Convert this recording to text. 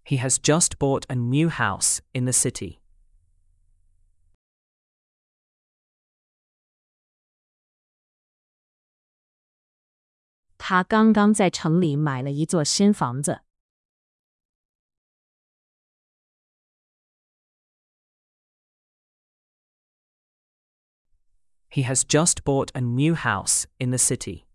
He has just bought a new house in the city. 他刚刚在城里买了一座新房子。 He has just bought a new house in the city.